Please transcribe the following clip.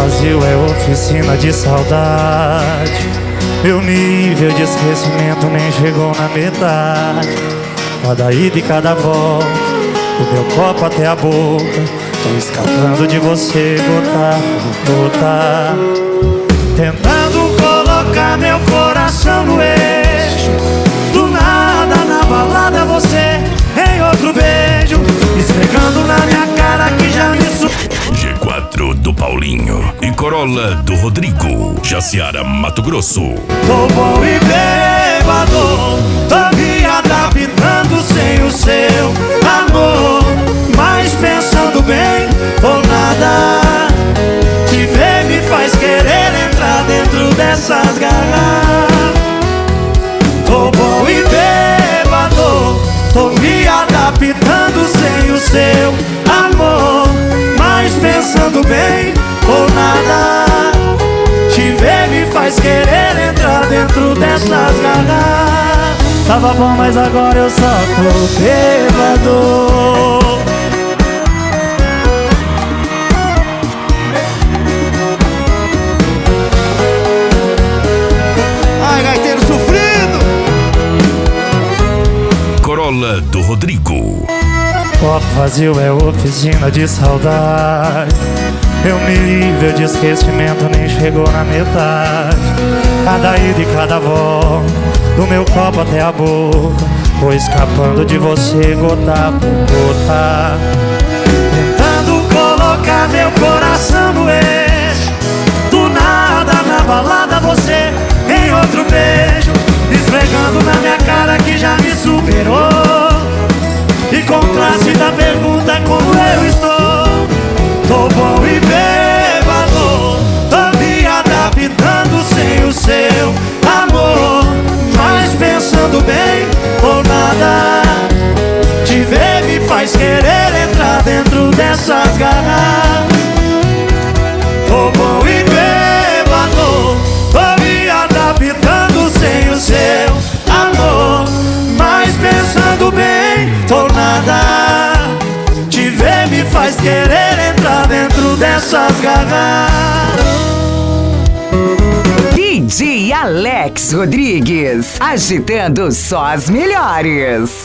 vazio é oficina de saudade. Meu nível de esquecimento nem chegou na metade. Cada ida e cada volta, do meu copo até a boca, tô escapando de você gota por gota, tentando colocar meu coração no eixo. Do nada na balada você em outro beijo, esfregando na minha cara que já me G4 do Paulinho e Corolla do Rodrigo, Jaciara, Mato Grosso. Tô bom e bêbado, tô me adaptando sem o seu amor, mas pensando bem ou nada, te ver me faz querer entrar dentro dessas garrafas. Tô bom e bêbado, tô me adaptando sem o seu amor, mas pensando bem ou nada, te ver me faz querer entrar dentro dessas garrafas. Tava bom, mas agora eu só tô bêbado. Ai, gaiteiro sofrido! Corolla do Rodrigo. Copo vazio é oficina de saudade. Meu nível de esquecimento nem chegou na metade. Cada ida e cada volta, do meu copo até a boca, vou escapando de você gota por gota, tentando colocar meu coração no eixo. Do nada na balada você em outro beijo, esfregando na minha cara que já me superou. E com classe da pergunta como eu estou. Tô bom e bêbado, tô me adaptando sem o seu amor, mas pensando bem ou nada, te ver me faz querer entrar dentro dessas garrafas. Tô bom e bêbado, tô me adaptando sem o seu amor, mas pensando bem ou nada, te ver me faz querer entrar dentro dessas garrafas. DJ Alex Rodrigues, agitando só as melhores.